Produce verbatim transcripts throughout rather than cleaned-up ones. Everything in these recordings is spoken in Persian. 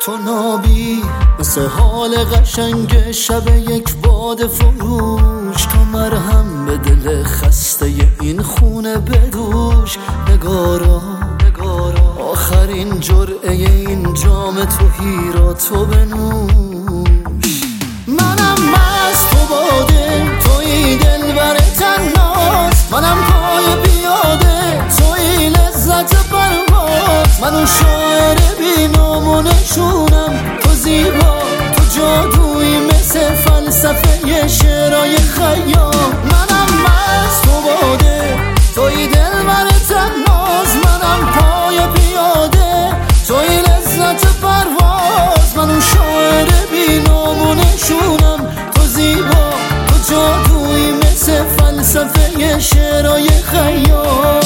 تو نابی مثل حال قشنگ شب یک باد فروش، تو مرهم به دل خسته این خونه بدوش. نگارا نگارا آخرین جرعه این جام توهی را تو بنوش. منم مست تو باده، توی دلبر تناز، منم پای پیاده، توی لذت پرواز. منو شاعر بی نامونشونم، تو زیبا تو جادویی مثل فلسفه شعرهای خیام. منم مست تو باده، توی دلبر تناز، منم پای پیاده، توی لذت پرواز. منو شاعر بی نامونشونم، تو زیبا تو جادویی مثل فلسفه شعرهای خیام.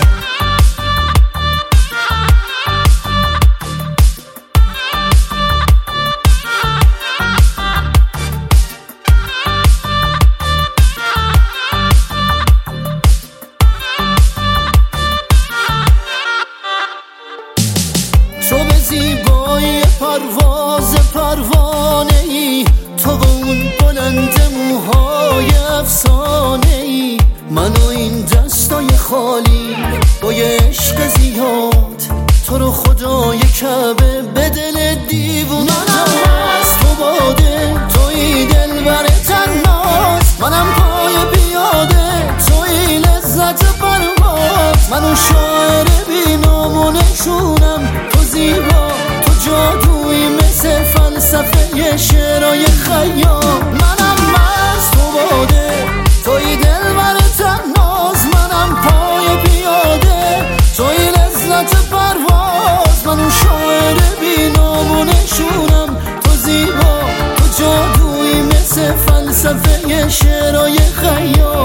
تو به زیبایی پرواز پروانه ای، تو و اون بلند موهای افسانه ای. من و این دستای خالی با یه عشق زیاد، تو رو خدای کعبه به دل دیوونه. منم از تو باده، توی دلبر تناز، منم پای پیاده، توی لذت پرواز. منو شاعر بی نامونشونم، تو زیبا تو جادویی مثل فلسفه شعرهای خیام. منم مست تو باده، توی دلبر تناز، منم پای پیاده، توی لذت پرواز. منو شاعر بی نامونشونم، تو زیبا تو جادویی مثل فلسفه شعرهای خیام.